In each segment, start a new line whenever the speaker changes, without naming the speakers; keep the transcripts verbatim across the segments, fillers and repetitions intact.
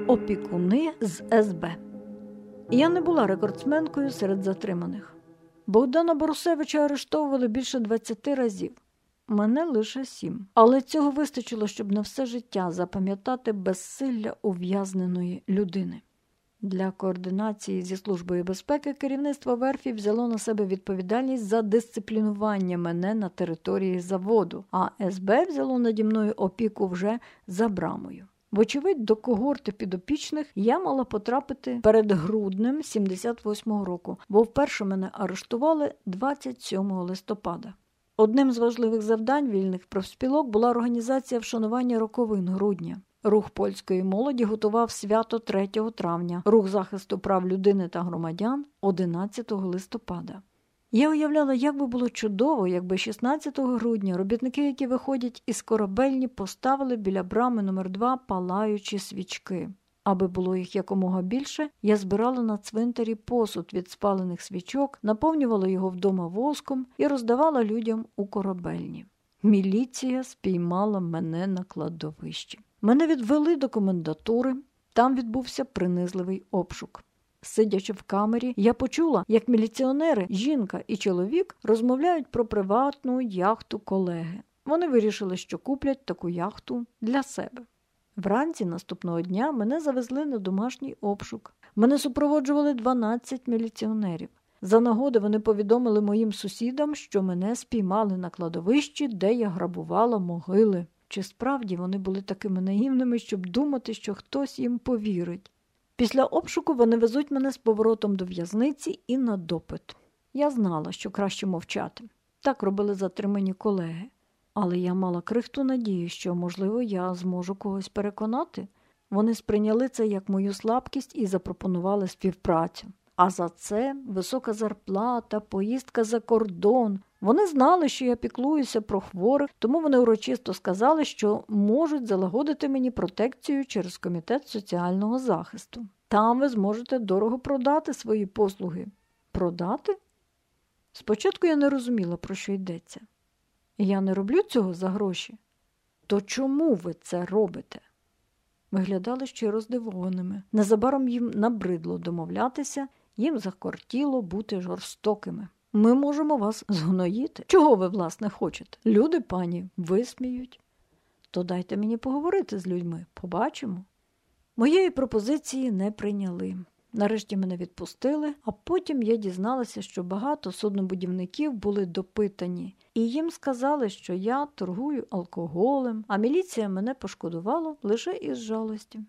Опікуни з ес бе. Я не була рекордсменкою серед затриманих. Богдана Борусевича арештовували більше двадцяти разів. Мене лише сім. Але цього вистачило, щоб на все життя запам'ятати безсилля ув'язненої людини. Для координації зі Службою безпеки керівництво верфі взяло на себе відповідальність за дисциплінування мене на території заводу, а ес бе взяло наді мною опіку вже за брамою. Вочевидь, до когорти підопічних я мала потрапити перед груднем сімдесят восьмого року, бо вперше мене арештували двадцять сьомого листопада. Одним з важливих завдань вільних профспілок була організація вшанування роковин грудня. Рух польської молоді готував свято третього травня, рух захисту прав людини та громадян – одинадцятого листопада. Я уявляла, як би було чудово, якби шістнадцятого грудня робітники, які виходять із корабельні, поставили біля брами номер два палаючі свічки. Аби було їх якомога більше, я збирала на цвинтарі посуд від спалених свічок, наповнювала його вдома воском і роздавала людям у корабельні. Міліція спіймала мене на кладовищі. Мене відвели до комендатури, там відбувся принизливий обшук. Сидячи в камері, я почула, як міліціонери, жінка і чоловік розмовляють про приватну яхту колеги. Вони вирішили, що куплять таку яхту для себе. Вранці наступного дня мене завезли на домашній обшук. Мене супроводжували дванадцять міліціонерів. За нагоди вони повідомили моїм сусідам, що мене спіймали на кладовищі, де я грабувала могили. Чи справді вони були такими наївними, щоб думати, що хтось їм повірить? Після обшуку вони везуть мене з поворотом до в'язниці і на допит. Я знала, що краще мовчати. Так робили затримані колеги. Але я мала крихту надію, що, можливо, я зможу когось переконати. Вони сприйняли це як мою слабкість і запропонували співпрацю. А за це висока зарплата, поїздка за кордон. Вони знали, що я піклуюся про хворих, тому вони урочисто сказали, що можуть залагодити мені протекцію через Комітет соціального захисту. Там ви зможете дорого продати свої послуги. Продати? Спочатку я не розуміла, про що йдеться. Я не роблю цього за гроші. То чому ви це робите? Виглядали щиро здивованими. Незабаром їм набридло домовлятися, їм захотіло бути жорстокими. Ми можемо вас згноїти. Чого ви, власне, хочете? Люди, пані, висміють. То дайте мені поговорити з людьми. Побачимо. Моєї пропозиції не прийняли. Нарешті мене відпустили, а потім я дізналася, що багато суднобудівників були допитані. І їм сказали, що я торгую алкоголем, а міліція мене пошкодувала лише із жалості.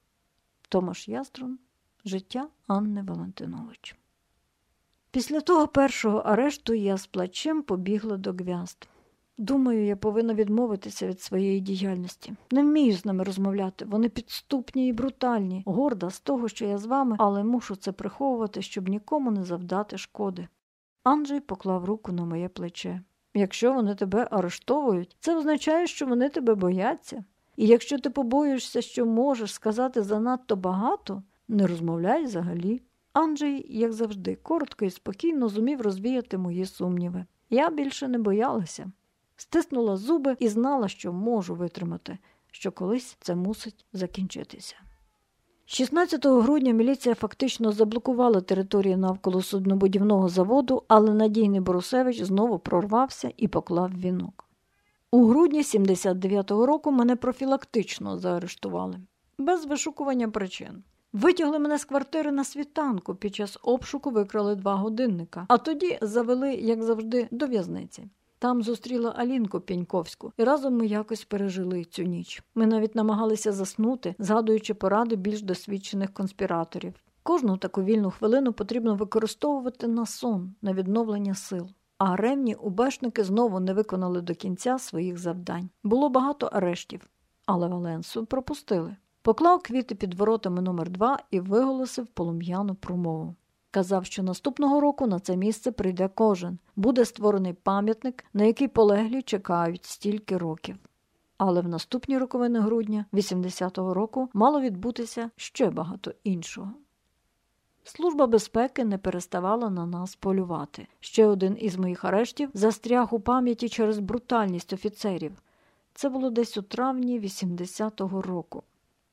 Томаш Яструн. Життя Анни Валентинович. Після того першого арешту я з плачем побігла до Гвязд. Думаю, я повинна відмовитися від своєї діяльності. Не вмію з ними розмовляти. Вони підступні і брутальні. Горда з того, що я з вами, але мушу це приховувати, щоб нікому не завдати шкоди. Анджей поклав руку на моє плече. Якщо вони тебе арештовують, це означає, що вони тебе бояться. І якщо ти побоюєшся, що можеш сказати занадто багато, не розмовляй взагалі. Анджей, як завжди, коротко і спокійно зумів розвіяти мої сумніви. Я більше не боялася. Стиснула зуби і знала, що можу витримати, що колись це мусить закінчитися. шістнадцятого грудня міліція фактично заблокувала територію навколо суднобудівного заводу, але надійний Борусевич знову прорвався і поклав вінок. У грудні сімдесят дев'ятого року мене профілактично заарештували. Без вишукування причин. Витягли мене з квартири на світанку, під час обшуку викрали два годинника, а тоді завели, як завжди, до в'язниці. Там зустріла Алінку Пєньковську, і разом ми якось пережили цю ніч. Ми навіть намагалися заснути, згадуючи поради більш досвідчених конспіраторів. Кожну таку вільну хвилину потрібно використовувати на сон, на відновлення сил. А ревні убешники знову не виконали до кінця своїх завдань. Було багато арештів, але Валенсу пропустили. Поклав квіти під воротами номер два і виголосив полум'яну промову. Казав, що наступного року на це місце прийде кожен. Буде створений пам'ятник, на який полеглі чекають стільки років. Але в наступні роковини грудня вісімдесятого року мало відбутися ще багато іншого. Служба безпеки не переставала на нас полювати. Ще один із моїх арештів застряг у пам'яті через брутальність офіцерів. Це було десь у травні вісімдесятого року.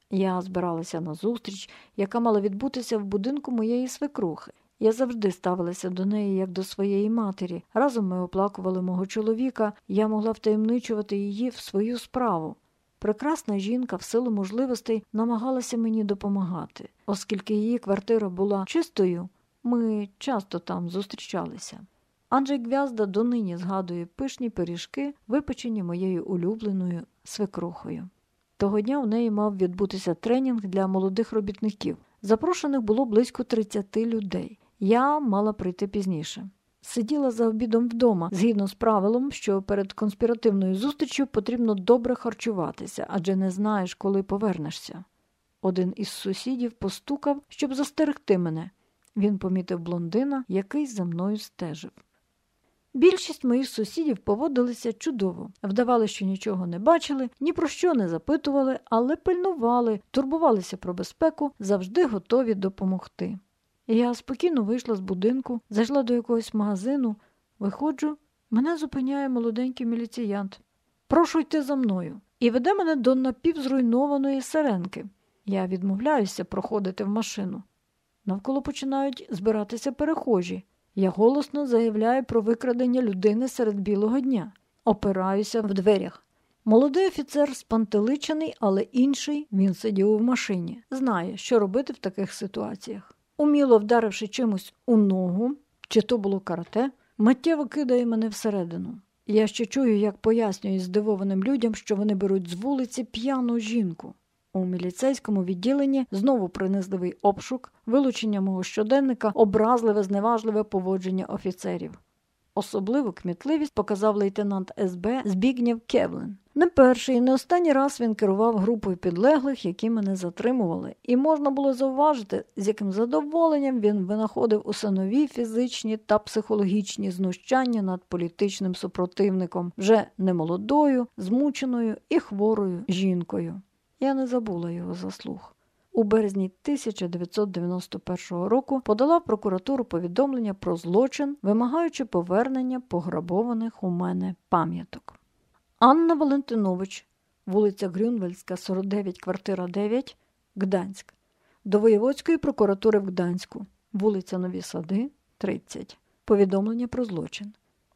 Я збиралася на зустріч, яка мала відбутися в будинку моєї свекрухи. Я завжди ставилася до неї, як до своєї матері. Разом ми оплакували мого чоловіка, я могла втаємничувати її в свою справу. Прекрасна жінка в силу можливостей намагалася мені допомагати. Оскільки її квартира була чистою, ми часто там зустрічалися. Анджей Гвязда донині згадує пишні пиріжки, випечені моєю улюбленою свекрухою. Того дня у неї мав відбутися тренінг для молодих робітників. Запрошених було близько тридцяти людей. Я мала прийти пізніше. Сиділа за обідом вдома, згідно з правилом, що перед конспіративною зустрічю потрібно добре харчуватися, адже не знаєш, коли повернешся. Один із сусідів постукав, щоб застерегти мене. Він помітив блондина, який за мною стежив. Більшість моїх сусідів поводилися чудово. Вдавали, що нічого не бачили, ні про що не запитували, але пильнували, турбувалися про безпеку, завжди готові допомогти. Я спокійно вийшла з будинку, зайшла до якогось магазину, виходжу, мене зупиняє молоденький міліціянт. «Прошу йти за мною» і веде мене до напівзруйнованої сиренки. Я відмовляюся проходити в машину. Навколо починають збиратися перехожі. Я голосно заявляю про викрадення людини серед білого дня. Опираюся в дверях. Молодий офіцер спантеличений, але інший, він сидів у машині, знає, що робити в таких ситуаціях. Уміло вдаривши чимось у ногу, чи то було карате, миттєво кидає мене всередину. Я ще чую, як пояснюю здивованим людям, що вони беруть з вулиці п'яну жінку. У міліцейському відділенні знову принизливий обшук, вилучення мого щоденника, образливе, зневажливе поводження офіцерів. Особливу кмітливість показав лейтенант ес бе Збігнєв Кевлен. Не перший і не останній раз він керував групою підлеглих, які мене затримували, і можна було зауважити, з яким задоволенням він винаходив усе нові фізичні та психологічні знущання над політичним супротивником, вже немолодою, змученою і хворою жінкою. Я не забула його заслуг. У березні тисяча дев'ятсот дев'яносто першого року подала в прокуратуру повідомлення про злочин, вимагаючи повернення пограбованих у мене пам'яток. Анна Валентинович, вулиця Грюнвальдська, сорок дев'ять, квартира дев'ять, Гданськ. До Воєводської прокуратури в Гданську, вулиця Нові Сади, тридцять. Повідомлення про злочин.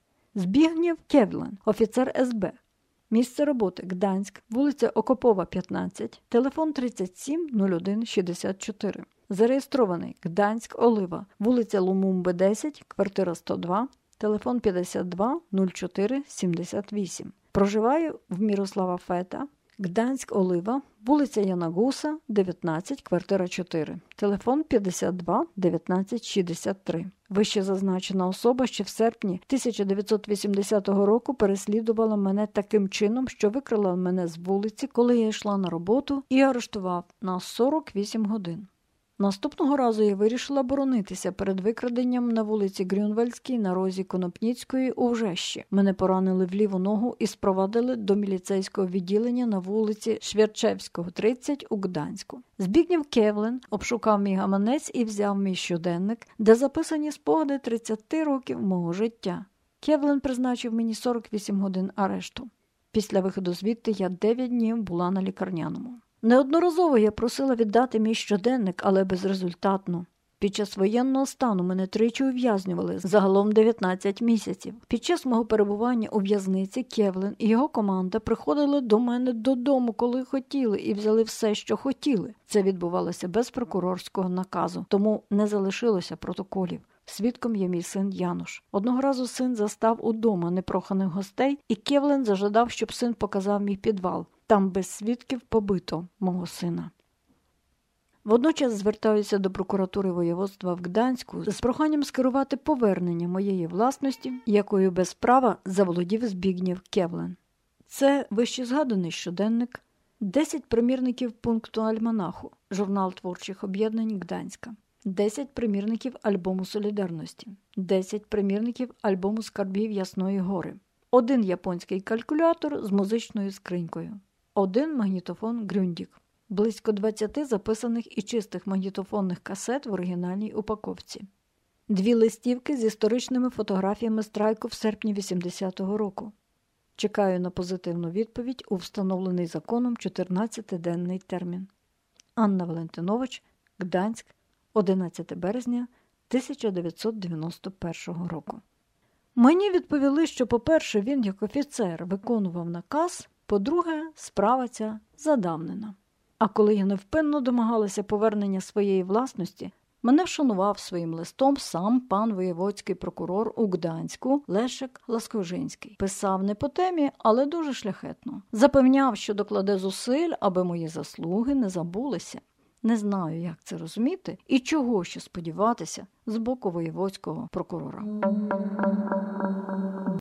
Збігнєв Кевлен, офіцер ес бе. Місце роботи – Гданськ, вулиця Окопова, п'ятнадцять, телефон тридцять сім нуль один шістдесят чотири. Зареєстрований Гданськ, Олива, вулиця Лумумби, десять, квартира сто два, телефон п'ятдесят два нуль чотири сімдесят вісім. Проживаю в Мірослава Фета, Гданськ, Олива, вулиця Яна Гуса, дев'ятнадцять, квартира чотири, телефон п'ятдесят два дев'ятнадцять шістдесят три. Вище зазначена особа ще в серпні тисяча дев'ятсот вісімдесятого року переслідувала мене таким чином, що викрала мене з вулиці, коли я йшла на роботу, і арештував на сорок вісім годин. Наступного разу я вирішила боронитися перед викраденням на вулиці Грюнвальдській на розі Конопніцької у Вжещі. Мене поранили в ліву ногу і спровадили до міліцейського відділення на вулиці Швєрчевського, тридцять у Гданську. Збігнєв Кевлен обшукав мій гаманець і взяв мій щоденник, де записані спогади тридцяти років мого життя. Кевлен призначив мені сорок вісім годин арешту. Після виходу звідти я дев'ять днів була на лікарняному. Неодноразово я просила віддати мій щоденник, але безрезультатно. Під час воєнного стану мене тричі ув'язнювали, загалом дев'ятнадцять місяців. Під час мого перебування у в'язниці Кевлен і його команда приходили до мене додому, коли хотіли, і взяли все, що хотіли. Це відбувалося без прокурорського наказу, тому не залишилося протоколів. Свідком є мій син Януш. Одного разу син застав удома непроханих гостей, і Кевлен зажадав, щоб син показав мій підвал. Там без свідків побито мого сина. Водночас звертаюся до прокуратури воєводства в Гданську з проханням скерувати повернення моєї власності, якою без права заволодів Збігнєв Кевлен. Це вищезгаданий щоденник, десять примірників пункту альманаху, журнал творчих об'єднань Гданська, десять примірників альбому «Солідарності», десять примірників альбому «Скарбів Ясної Гори», один японський калькулятор з музичною скринькою, один магнітофон Грюндік, близько двадцяти записаних і чистих магнітофонних касет в оригінальній упаковці, дві листівки з історичними фотографіями страйку в серпні вісімдесятого року. Чекаю на позитивну відповідь у встановлений законом чотирнадцятиденний термін. Анна Валентинович, Гданськ, одинадцяте березня тисяча дев'ятсот дев'яносто першого року. Мені відповіли, що, по-перше, він як офіцер виконував наказ, по-друге, справа ця задавнена. А коли я невпинно домагалася повернення своєї власності, мене вшанував своїм листом сам пан воєводський прокурор у Гданську Лешек Ласковжинський. Писав не по темі, але дуже шляхетно. Запевняв, що докладе зусиль, аби мої заслуги не забулися. Не знаю, як це розуміти і чого ще сподіватися з боку воєводського прокурора.